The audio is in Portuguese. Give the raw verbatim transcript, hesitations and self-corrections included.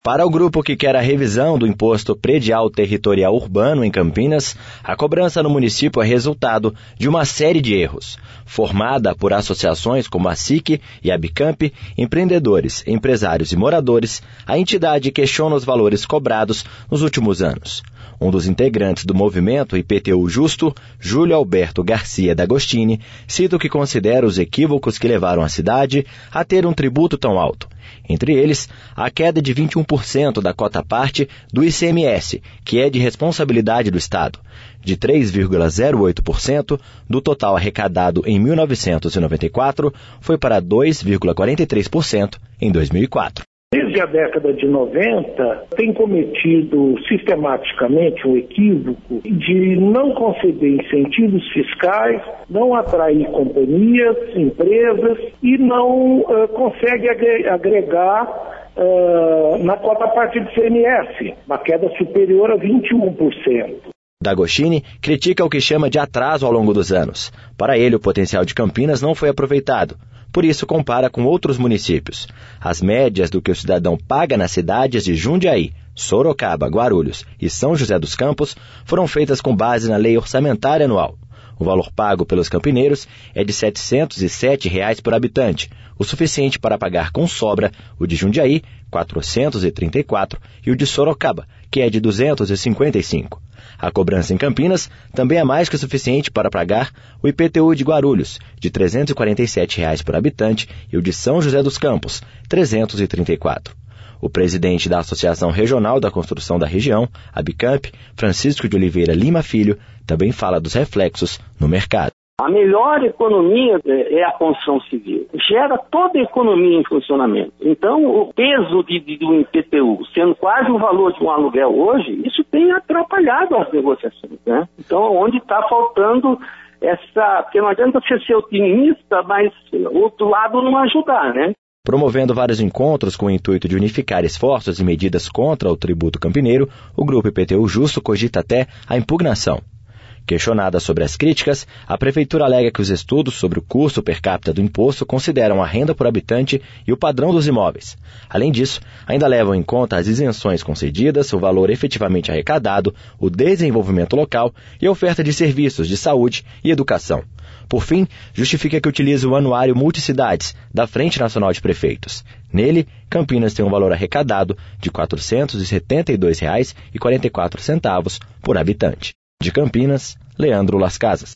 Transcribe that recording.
Para o grupo que quer a revisão do Imposto Predial Territorial Urbano em Campinas, a cobrança no município é resultado de uma série de erros. Formada por associações como a S I C e a Bicamp, empreendedores, empresários e moradores, a entidade questiona os valores cobrados nos últimos anos. Um dos integrantes do movimento I P T U Justo, Júlio Alberto Garcia D'Agostini, cita o que considera os equívocos que levaram a cidade a ter um tributo tão alto. Entre eles, a queda de vinte e um por cento da cota-parte do I C M S, que é de responsabilidade do Estado, de três vírgula zero oito por cento do total arrecadado em mil novecentos e noventa e quatro, foi para dois vírgula quarenta e três por cento em dois mil e quatro. Desde a década de noventa, tem cometido sistematicamente um equívoco de não conceder incentivos fiscais, não atrair companhias, empresas e não uh, consegue agregar uh, na cota-parte do I C M S, uma queda superior a vinte e um por cento. D'Agostini critica o que chama de atraso ao longo dos anos. Para ele, o potencial de Campinas não foi aproveitado. Por isso, compara com outros municípios. As médias do que o cidadão paga nas cidades de Jundiaí, Sorocaba, Guarulhos e São José dos Campos foram feitas com base na lei orçamentária anual. O valor pago pelos campineiros é de setecentos e sete reais por habitante, o suficiente para pagar com sobra o de Jundiaí, quatrocentos e trinta e quatro, e o de Sorocaba, que é de duzentos e cinquenta e cinco. A cobrança em Campinas também é mais que o suficiente para pagar o I P T U de Guarulhos, de trezentos e quarenta e sete reais por habitante, e o de São José dos Campos, trezentos e trinta e quatro. O presidente da Associação Regional da Construção da Região, a Bicamp, Francisco de Oliveira Lima Filho, também fala dos reflexos no mercado. A melhor economia é a construção civil. Gera toda a economia em funcionamento. Então, o peso de, de, do I P T U, sendo quase o valor de um aluguel hoje, isso tem atrapalhado as negociações, né? Então, onde está faltando essa... Porque não adianta você ser otimista, mas o outro lado não ajudar, né? Promovendo vários encontros com o intuito de unificar esforços e medidas contra o tributo campineiro, o Grupo I P T U Justo cogita até a impugnação. Questionada sobre as críticas, a Prefeitura alega que os estudos sobre o custo per capita do imposto consideram a renda por habitante e o padrão dos imóveis. Além disso, ainda levam em conta as isenções concedidas, o valor efetivamente arrecadado, o desenvolvimento local e a oferta de serviços de saúde e educação. Por fim, justifica que utilize o anuário Multicidades, da Frente Nacional de Prefeitos. Nele, Campinas tem um valor arrecadado de quatrocentos e setenta e dois reais e quarenta e quatro centavos por habitante. De Campinas, Leandro Las Casas.